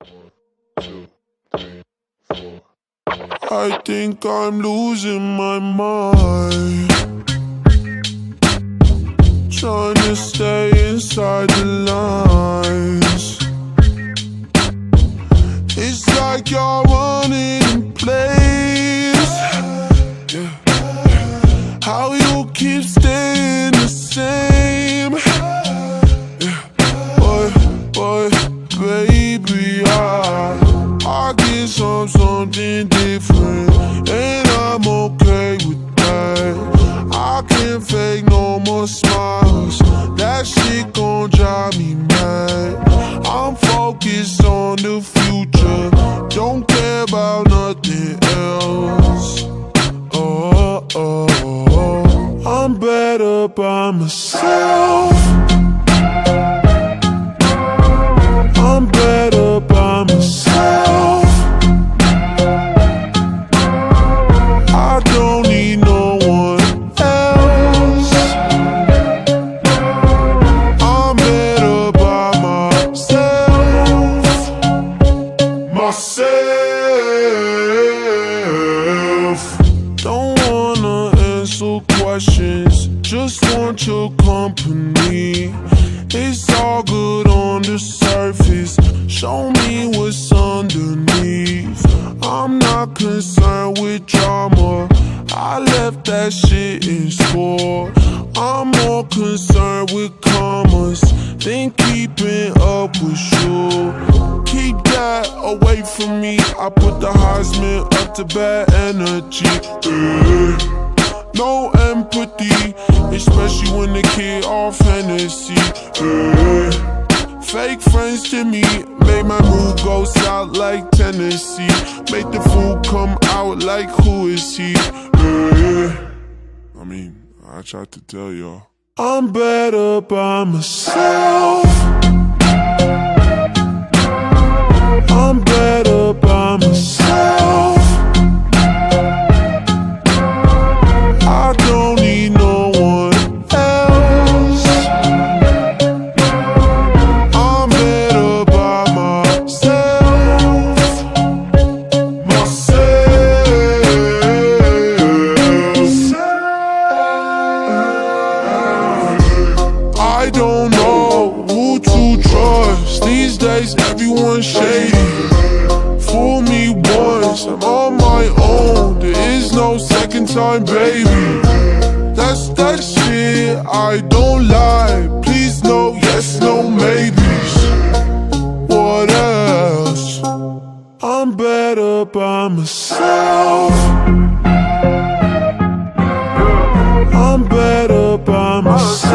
I think I'm losing my mind, trying to stay inside the lines. It's like you're running in place. How you keep staying the same. But baby, I get something different, and I'm okay with that. I can't fake no more smiles, that shit gon' drive me mad. I'm focused on the future, don't care about nothing else. I'm better by myself. I'm better by myself. I don't need no one else. I'm better by myself. Don't wanna answer questions, just want your company. It's all good on the surface, show me what's underneath. I'm not concerned with drama, I left that shit in sport. I'm more concerned with commas than keeping up with you. Keep that away from me, I put the Heisman up to bad energy. No empathy, especially when the kid off Hennessy. Fake friends to me made my mood go south like Tennessee. Make the fool come out like who is he? I mean, I tried to tell y'all, I'm better by myself. I'm better by myself. I don't need no one else. I'm better by myself. I don't know who to trust. These days everyone's shady. Fool me once, I'm on my own. There is no second time, baby. That's that shit I don't lie. Please no yes, no maybes. What else? I'm better by myself. I'm better by myself.